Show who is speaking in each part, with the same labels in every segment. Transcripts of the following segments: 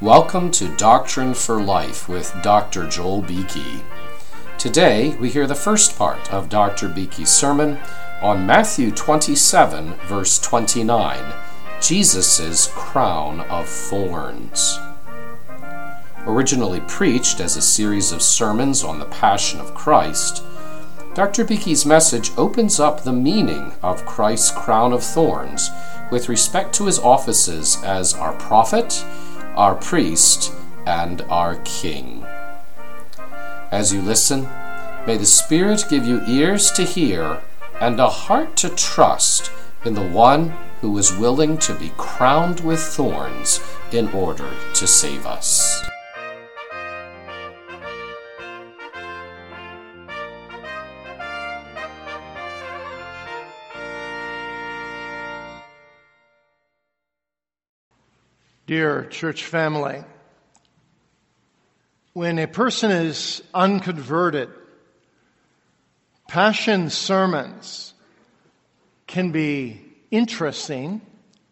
Speaker 1: Welcome to Doctrine for Life with Dr. Joel Beeke. Today we hear the first part of Dr. Beeke's sermon on Matthew 27, verse 29, Jesus' Crown of Thorns. Originally preached as a series of sermons on the Passion of Christ, Dr. Beeke's message opens up the meaning of Christ's crown of thorns with respect to his offices as our prophet, our priest, and our king. As you listen, may the Spirit give you ears to hear and a heart to trust in the one who is willing to be crowned with thorns in order to save us.
Speaker 2: Dear church family, when a person is unconverted, passion sermons can be interesting,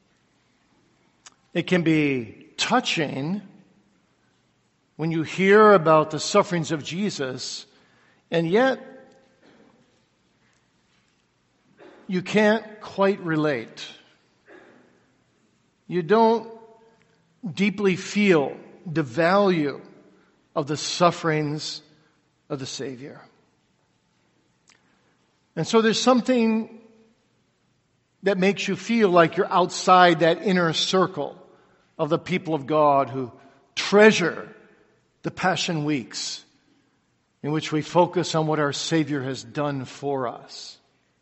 Speaker 2: it can be touching when you hear about the sufferings of Jesus, and yet you can't quite relate. You don't deeply feel the value of the sufferings of the Savior. And so there's something that makes you feel like you're outside that inner circle of the people of God who treasure the Passion Weeks in which we focus on what our Savior has done for us.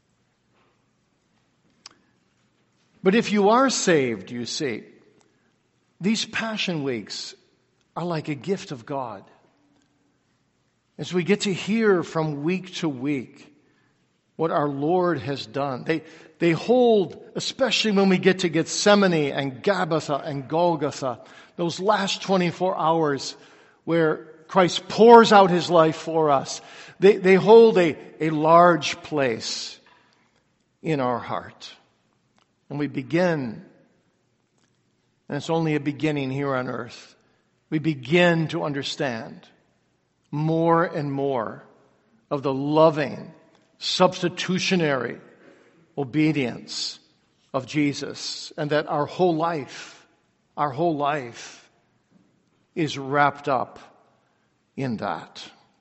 Speaker 2: But if you are saved, you see, these Passion Weeks are like a gift of God. As we get to hear from week to week what our Lord has done. They hold, especially when we get to Gethsemane and Gabbatha and Golgotha, those last 24 hours where Christ pours out His life for us. They hold a large place in our heart. And we begin, and it's only a beginning here on earth, we begin to understand more and more of the loving, substitutionary obedience of Jesus, and that our whole life is wrapped up in that.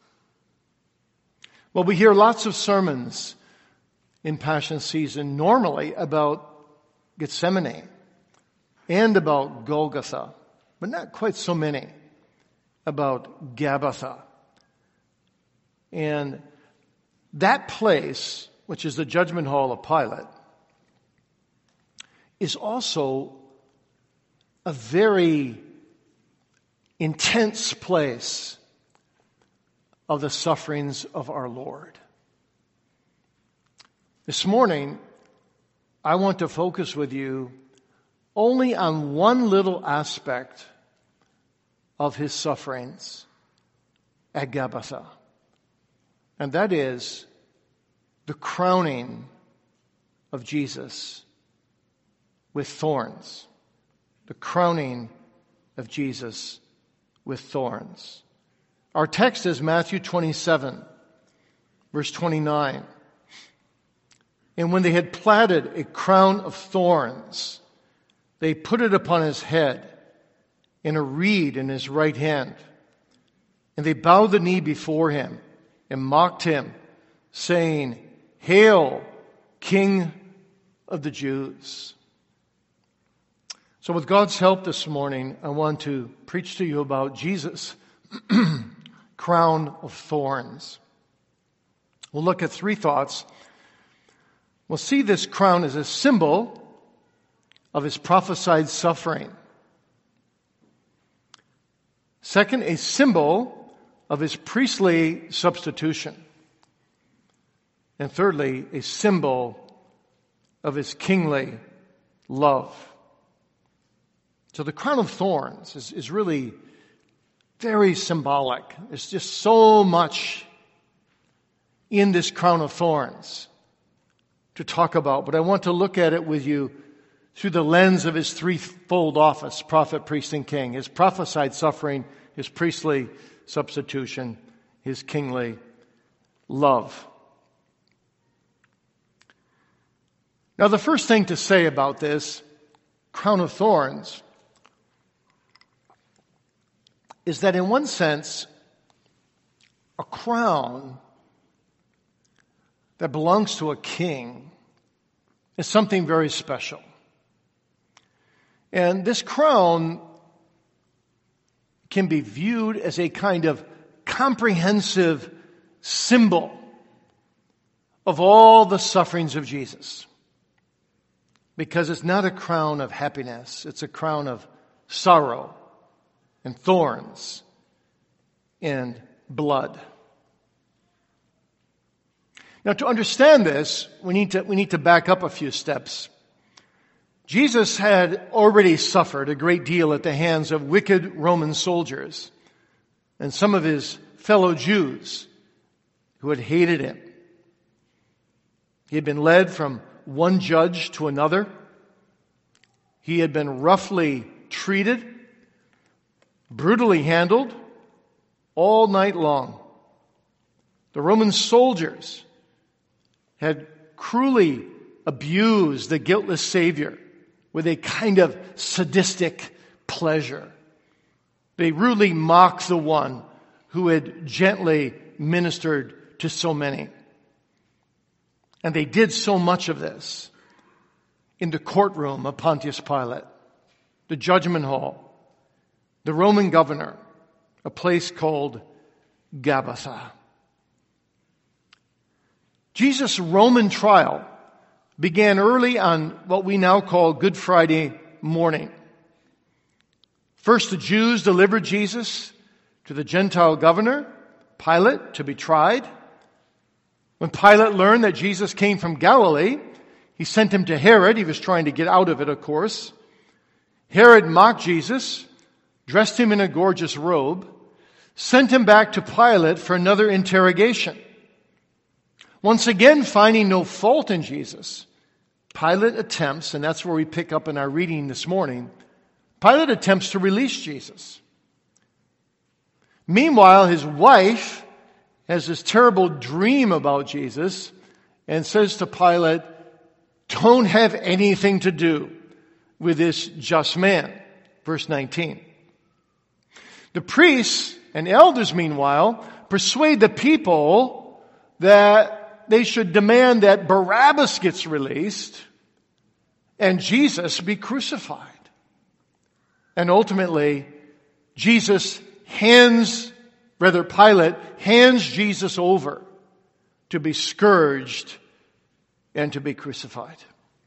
Speaker 2: Well, we hear lots of sermons in Passion season normally about Gethsemane and about Golgotha, but not quite so many about Gabbatha. And that place, which is the judgment hall of Pilate, is also a very intense place of the sufferings of our Lord. This morning, I want to focus with you only on one little aspect of His sufferings at Gabbatha, and that is the crowning of Jesus with thorns. The crowning of Jesus with thorns. Our text is Matthew 27, verse 29. And when they had platted a crown of thorns, they put it upon His head and a reed in His right hand. And they bowed the knee before Him and mocked Him, saying, "Hail, King of the Jews." So with God's help this morning, I want to preach to you about Jesus' crown of thorns. We'll look at three thoughts. We'll see this crown as a symbol of His prophesied suffering. Second, a symbol of His priestly substitution. And thirdly, a symbol of His kingly love. So the crown of thorns is really very symbolic. There's just so much in this crown of thorns to talk about, but I want to look at it with you through the lens of his threefold office, prophet, priest, and king. His prophesied suffering, his priestly substitution, his kingly love. Now, the first thing to say about this crown of thorns is that in one sense, a crown that belongs to a king is something very special. And this crown can be viewed as a kind of comprehensive symbol of all the sufferings of Jesus. Because it's not a crown of happiness, it's a crown of sorrow and thorns and blood. Now, to understand this, we need to back up a few steps. Jesus had already suffered a great deal at the hands of wicked Roman soldiers and some of his fellow Jews who had hated him. He had been led from one judge to another. He had been roughly treated, brutally handled all night long. The Roman soldiers had cruelly abused the guiltless Savior with a kind of sadistic pleasure. They rudely mocked the one who had gently ministered to so many. And they did so much of this in the courtroom of Pontius Pilate, the judgment hall, the Roman governor, a place called Gabbatha. Jesus' Roman trial began early on what we now call Good Friday morning. First, the Jews delivered Jesus to the Gentile governor, Pilate, to be tried. When Pilate learned that Jesus came from Galilee, he sent him to Herod. He was trying to get out of it, of course. Herod mocked Jesus, dressed him in a gorgeous robe, sent him back to Pilate for another interrogation. Once again, finding no fault in Jesus, Pilate attempts, and that's where we pick up in our reading this morning, Pilate attempts to release Jesus. Meanwhile, his wife has this terrible dream about Jesus and says to Pilate, "Don't have anything to do with this just man." Verse 19. The priests and elders, meanwhile, persuade the people that they should demand that Barabbas gets released and Jesus be crucified. And ultimately, Pilate hands Jesus over to be scourged and to be crucified.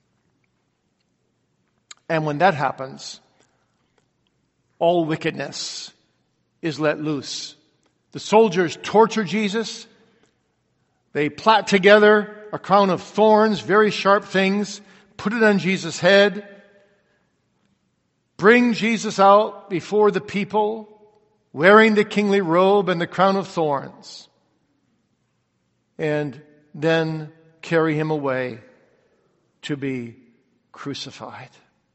Speaker 2: And when that happens, all wickedness is let loose. The soldiers torture Jesus. They plait together a crown of thorns, very sharp things, put it on Jesus' head, bring Jesus out before the people, wearing the kingly robe and the crown of thorns, and then carry him away to be crucified.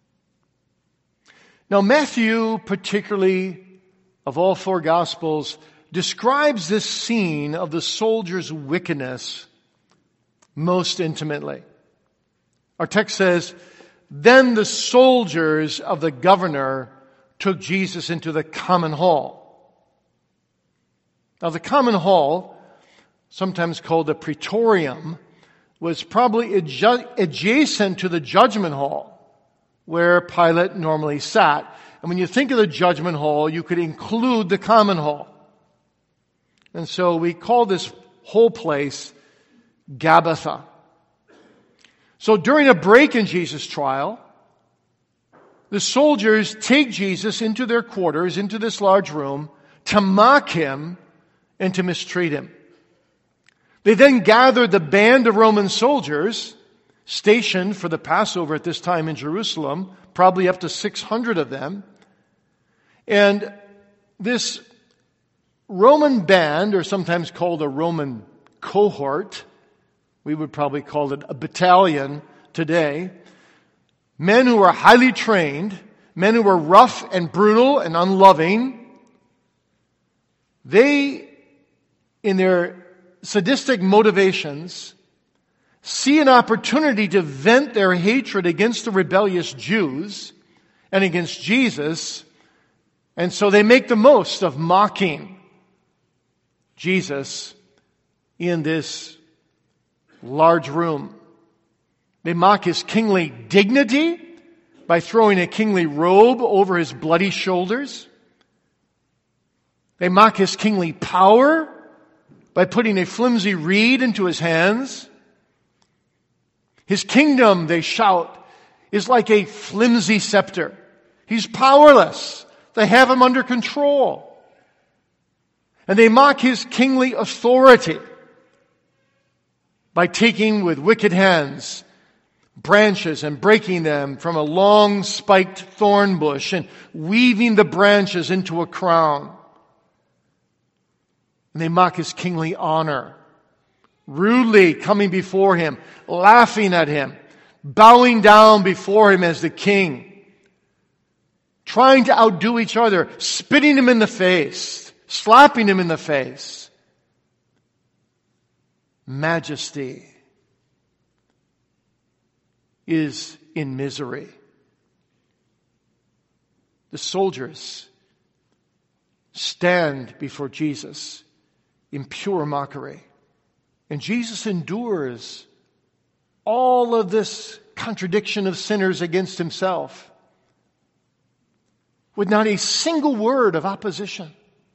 Speaker 2: Now, Matthew, particularly of all four Gospels, describes this scene of the soldiers' wickedness most intimately. Our text says, "Then the soldiers of the governor took Jesus into the common hall." Now, the common hall, sometimes called the praetorium, was probably adjacent to the judgment hall where Pilate normally sat. And when you think of the judgment hall, you could include the common hall. And so we call this whole place Gabbatha. So during a break in Jesus' trial, the soldiers take Jesus into their quarters, into this large room, to mock him and to mistreat him. They then gather the band of Roman soldiers stationed for the Passover at this time in Jerusalem, probably up to 600 of them. And this Roman band, or sometimes called a Roman cohort, we would probably call it a battalion today, men who were highly trained, men who were rough and brutal and unloving, they, in their sadistic motivations, see an opportunity to vent their hatred against the rebellious Jews and against Jesus, and so they make the most of mocking Jesus in this large room. They mock his kingly dignity by throwing a kingly robe over his bloody shoulders. They mock his kingly power by putting a flimsy reed into his hands. His kingdom, they shout, is like a flimsy scepter. He's powerless. They have him under control. And they mock his kingly authority by taking with wicked hands branches and breaking them from a long spiked thorn bush and weaving the branches into a crown. And they mock his kingly honor, rudely coming before him, laughing at him, bowing down before him as the king, trying to outdo each other, spitting him in the face, slapping him in the face. Majesty is in misery. The soldiers stand before Jesus in pure mockery. And Jesus endures all of this contradiction of sinners against himself with not a single word of opposition.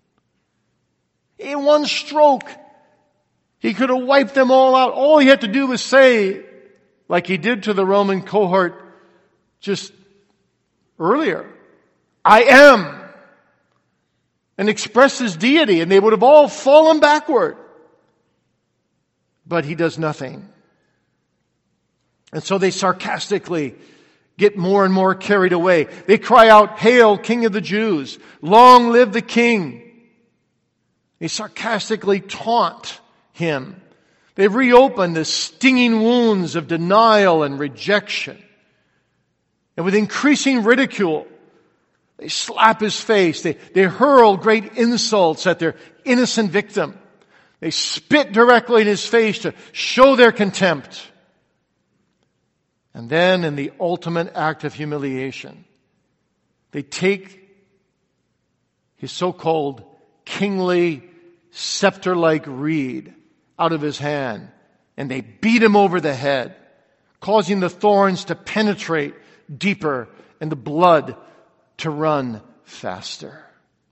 Speaker 2: In one stroke, he could have wiped them all out. All he had to do was say, like he did to the Roman cohort just earlier, I am, and express his deity, and they would have all fallen backward. But he does nothing. And so they sarcastically get more and more carried away. They cry out, "Hail, King of the Jews! Long live the King!" They sarcastically taunt him. They've reopened the stinging wounds of denial and rejection. And with increasing ridicule, they slap his face. They hurl great insults at their innocent victim. They spit directly in his face to show their contempt. And then, in the ultimate act of humiliation, they take his so-called kingly scepter-like reed out of his hand, and they beat him over the head, causing the thorns to penetrate deeper and the blood to run faster.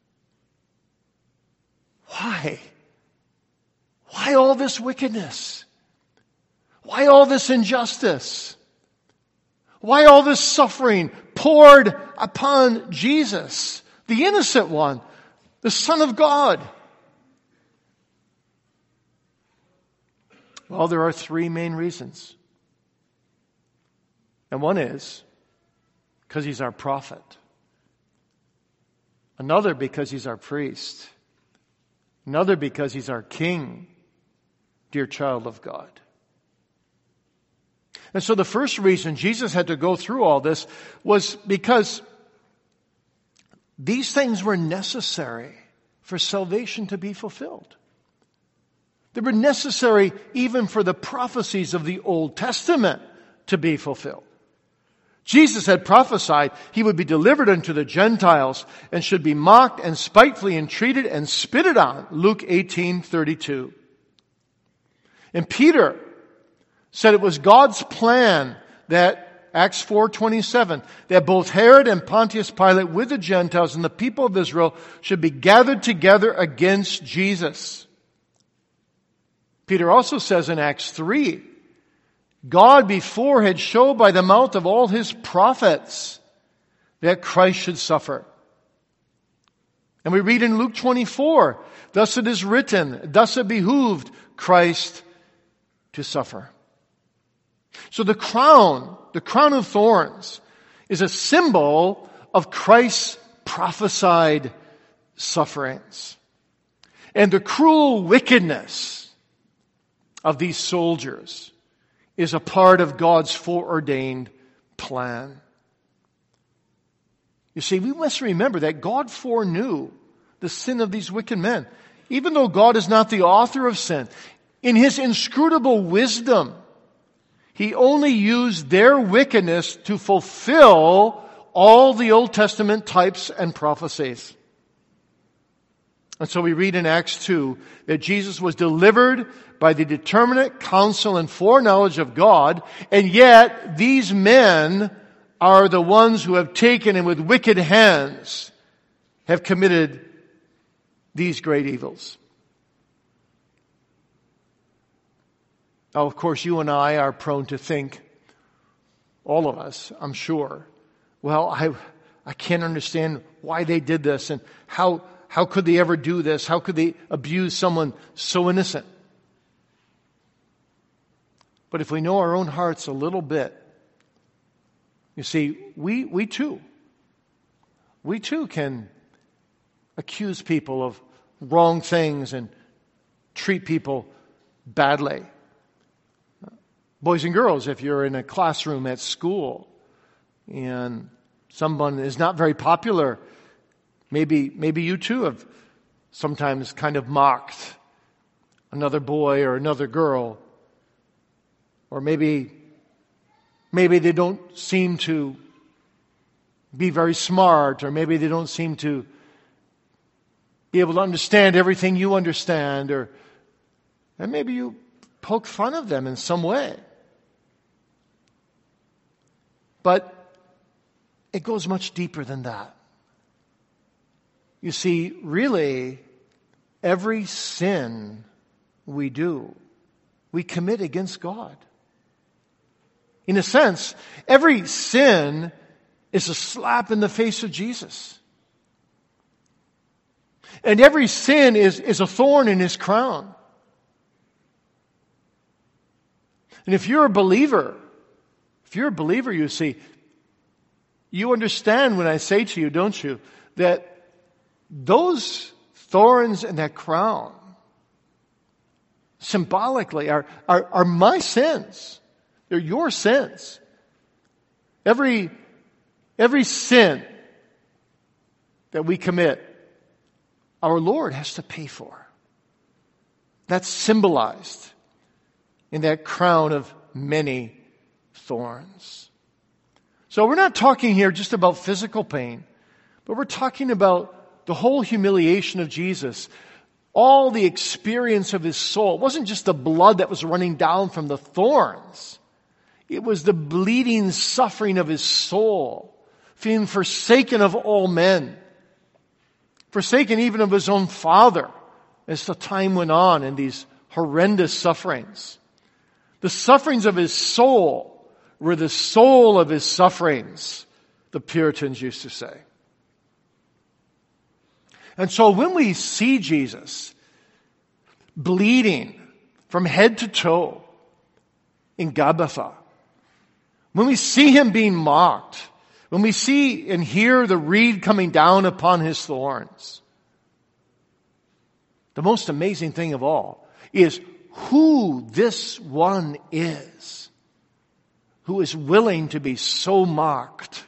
Speaker 2: Why? Why all this wickedness? Why all this injustice? Why all this suffering poured upon Jesus, the innocent one, the Son of God? Well, there are three main reasons. And one is because he's our prophet. Another because he's our priest. Another because he's our king, dear child of God. And so the first reason Jesus had to go through all this was because these things were necessary for salvation to be fulfilled. They were necessary even for the prophecies of the Old Testament to be fulfilled. Jesus had prophesied he would be delivered unto the Gentiles and should be mocked and spitefully entreated and spitted on. Luke 18:32. And Peter said it was God's plan that, Acts 4:27, that both Herod and Pontius Pilate with the Gentiles and the people of Israel should be gathered together against Jesus. Peter also says in Acts 3, God before had showed by the mouth of all his prophets that Christ should suffer. And we read in Luke 24, thus it is written, thus it behooved Christ to suffer. So the crown of thorns, is a symbol of Christ's prophesied sufferings. And the cruel wickedness of these soldiers is a part of God's foreordained plan. You see, we must remember that God foreknew the sin of these wicked men. Even though God is not the author of sin, in His inscrutable wisdom, He only used their wickedness to fulfill all the Old Testament types and prophecies. And so we read in Acts 2 that Jesus was delivered by the determinate counsel and foreknowledge of God, and yet these men are the ones who have taken and with wicked hands have committed these great evils. Now, of course, you and I are prone to think, all of us, I'm sure, well, I can't understand why they did this, and how could they ever do this? How could they abuse someone so innocent? But if we know our own hearts a little bit, you see, we too can accuse people of wrong things and treat people badly. Boys and girls, if you're in a classroom at school and someone is not very popular, maybe you too have sometimes kind of mocked another boy or another girl, or maybe they don't seem to be very smart, or maybe they don't seem to be able to understand everything you understand, and maybe you poke fun of them in some way. But it goes much deeper than that. You see, really, every sin we do, we commit against God. In a sense, every sin is a slap in the face of Jesus. And every sin is a thorn in His crown. And if you're a believer, you see, you understand when I say to you, don't you, that those thorns and that crown symbolically are my sins. They're your sins. Every sin that we commit, our Lord has to pay for. That's symbolized in that crown of many thorns. So we're not talking here just about physical pain, but we're talking about the whole humiliation of Jesus, all the experience of His soul. It wasn't just the blood that was running down from the thorns. It was the bleeding suffering of His soul, feeling forsaken of all men, forsaken even of His own Father as the time went on in these horrendous sufferings. The sufferings of His soul were the soul of His sufferings, the Puritans used to say. And so when we see Jesus bleeding from head to toe in Gabbatha, when we see Him being mocked, when we see and hear the reed coming down upon His thorns, the most amazing thing of all is who this one is who is willing to be so mocked,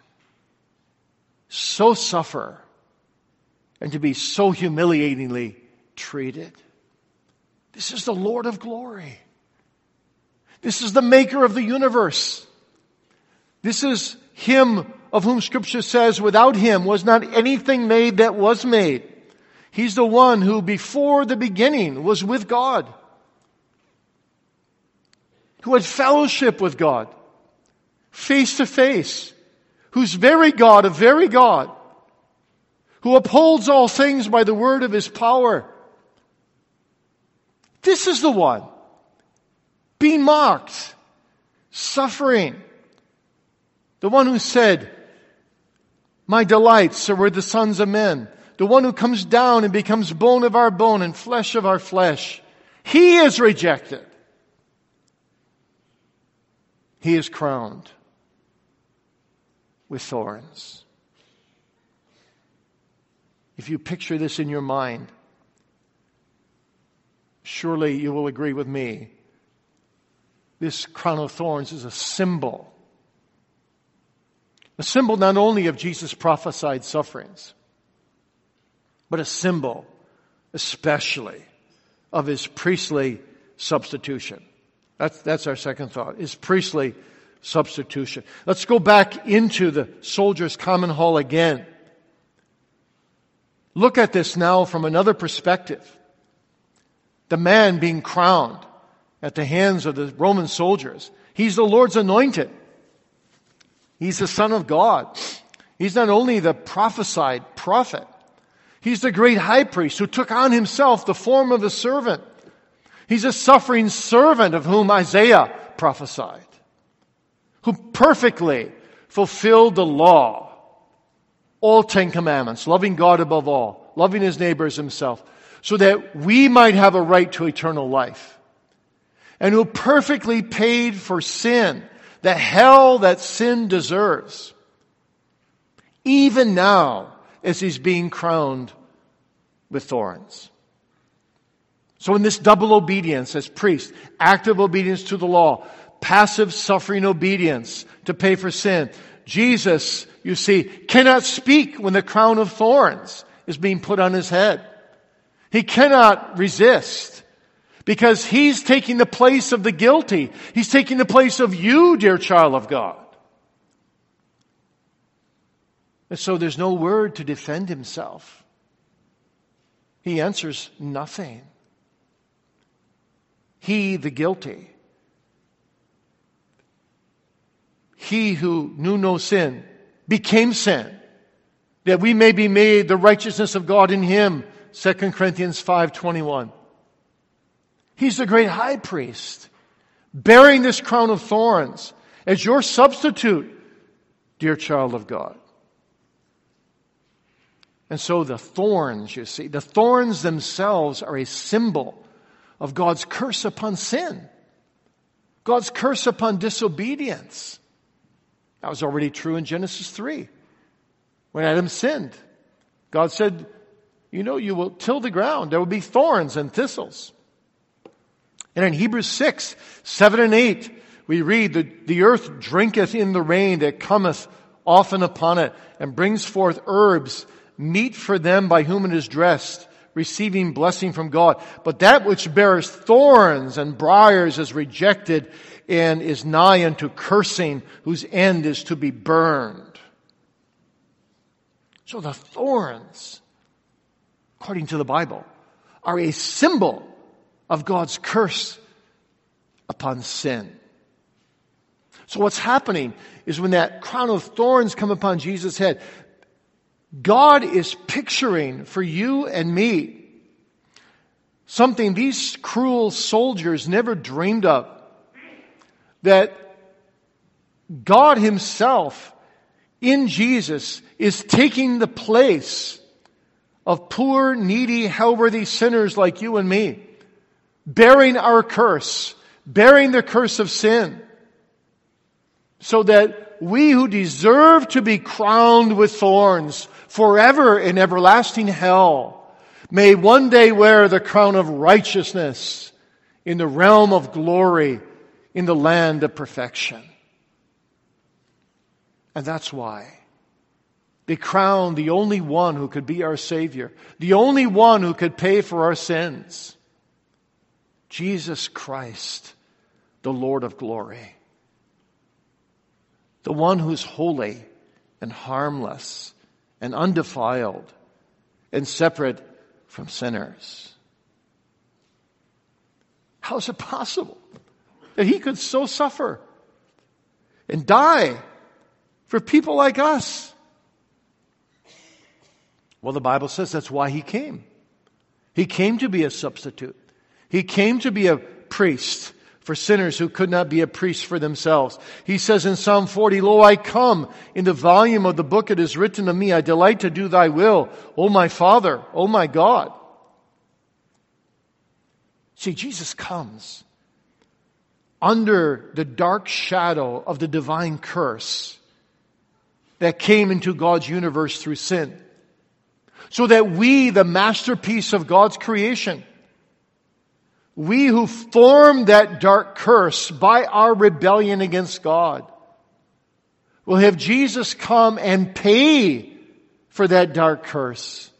Speaker 2: so suffer, and to be so humiliatingly treated. This is the Lord of glory. This is the maker of the universe. This is Him of whom Scripture says, without Him was not anything made that was made. He's the one who before the beginning was with God, who had fellowship with God, face to face, who's very God of very God, who upholds all things by the word of His power. This is the one being mocked, suffering. The one who said, my delights are with the sons of men. The one who comes down and becomes bone of our bone and flesh of our flesh. He is rejected. He is crowned with thorns. If you picture this in your mind, surely you will agree with me. This crown of thorns is a symbol A symbol not only of Jesus' prophesied sufferings, but a symbol especially of his priestly substitution. That's our second thought, his priestly substitution. Let's go back into the soldiers' common hall again. Look at this now from another perspective. The man being crowned at the hands of the Roman soldiers, he's the Lord's anointed. He's the Son of God. He's not only the prophesied prophet, he's the great high priest who took on himself the form of a servant. He's a suffering servant of whom Isaiah prophesied, who perfectly fulfilled the law, all 10 commandments, loving God above all, loving his neighbor as himself, so that we might have a right to eternal life. And who perfectly paid for sin, the hell that sin deserves, even now as he's being crowned with thorns. So in this double obedience as priest, active obedience to the law, passive suffering obedience to pay for sin, Jesus, you see, cannot speak when the crown of thorns is being put on his head. He cannot resist because he's taking the place of the guilty. He's taking the place of you, dear child of God. And so there's no word to defend himself. He answers nothing. He, the guilty, he who knew no sin, became sin, that we may be made the righteousness of God in him, 2 Corinthians 5:21. He's the great high priest, bearing this crown of thorns as your substitute, dear child of God. And so the thorns, you see, the thorns themselves are a symbol of God's curse upon sin, God's curse upon disobedience. That was already true in Genesis 3. When Adam sinned, God said, you will till the ground. There will be thorns and thistles. And in Hebrews 6, 7 and 8, we read, the earth drinketh in the rain that cometh often upon it, and brings forth herbs, meat for them by whom it is dressed, receiving blessing from God. But that which bears thorns and briars is rejected and is nigh unto cursing, whose end is to be burned. So the thorns, according to the Bible, are a symbol of God's curse upon sin. So what's happening is when that crown of thorns come upon Jesus' head, God is picturing for you and me something these cruel soldiers never dreamed of. That God himself in Jesus is taking the place of poor, needy, hell-worthy sinners like you and me, bearing our curse, bearing the curse of sin, so that we who deserve to be crowned with thorns forever in everlasting hell may one day wear the crown of righteousness in the realm of glory in the land of perfection. And that's why they crowned the only one who could be our Savior, the only one who could pay for our sins, Jesus Christ, the Lord of glory, the one who's holy and harmless and undefiled and separate from sinners. How is it possible that he could so suffer and die for people like us? Well, the Bible says that's why he came. He came to be a substitute. He came to be a priest for sinners who could not be a priest for themselves. He says in Psalm 40, Lo, I come. In the volume of the book it is written of me, I delight to do thy will, O my Father, O my God. See, Jesus comes under the dark shadow of the divine curse that came into God's universe through sin, so that we, the masterpiece of God's creation, we who formed that dark curse by our rebellion against God, will have Jesus come and pay for that dark curse,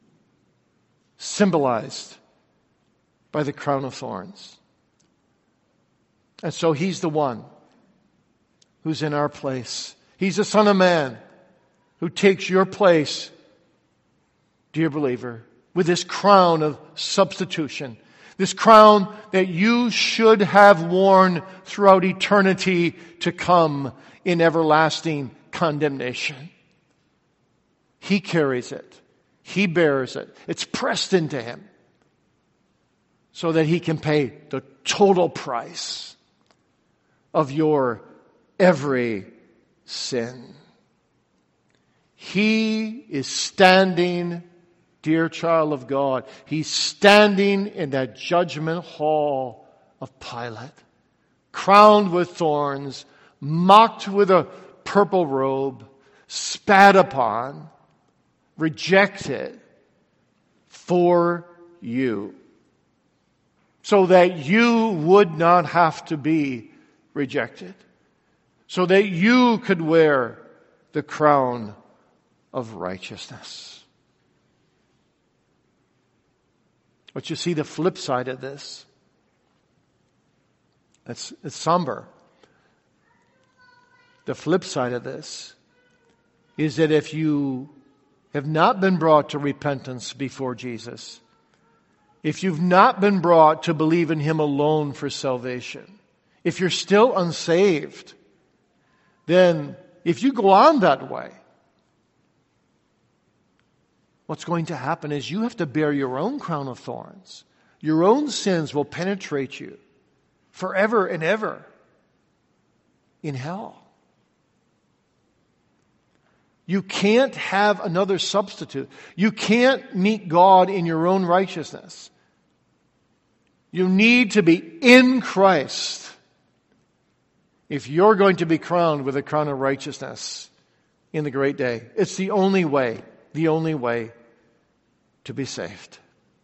Speaker 2: symbolized by the crown of thorns. And so he's the one who's in our place. He's the Son of Man who takes your place, dear believer, with this crown of substitution. This crown that you should have worn throughout eternity to come in everlasting condemnation. He carries it. He bears it. It's pressed into him so that he can pay the total price of your every sin. He is standing, dear child of God, he's standing in that judgment hall of Pilate, crowned with thorns, mocked with a purple robe, spat upon, rejected for you, so that you would not have to be rejected, so that you could wear the crown of righteousness. But you see the flip side of this. It's somber. The flip side of this is that if you have not been brought to repentance before Jesus, if you've not been brought to believe in Him alone for salvation, if you're still unsaved, then if you go on that way, what's going to happen is you have to bear your own crown of thorns. Your own sins will penetrate you forever and ever in hell. You can't have another substitute. You can't meet God in your own righteousness. You need to be in Christ if you're going to be crowned with a crown of righteousness in the great day. It's the only way to be saved.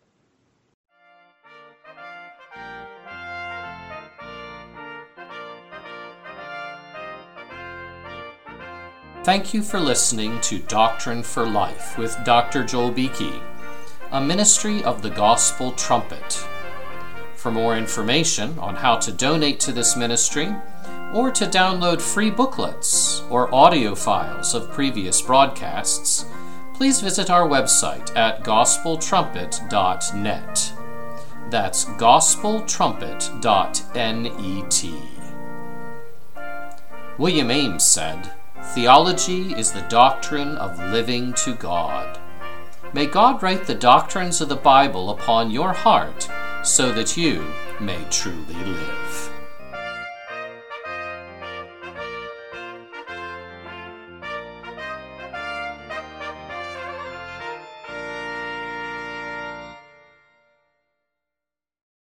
Speaker 1: Thank you for listening to Doctrine for Life with Dr. Joel Beeke, a ministry of the Gospel Trumpet. For more information on how to donate to this ministry, or to download free booklets or audio files of previous broadcasts, please visit our website at gospeltrumpet.net. That's gospeltrumpet.net. William Ames said, "Theology is the doctrine of living to God." May God write the doctrines of the Bible upon your heart so that you may truly live.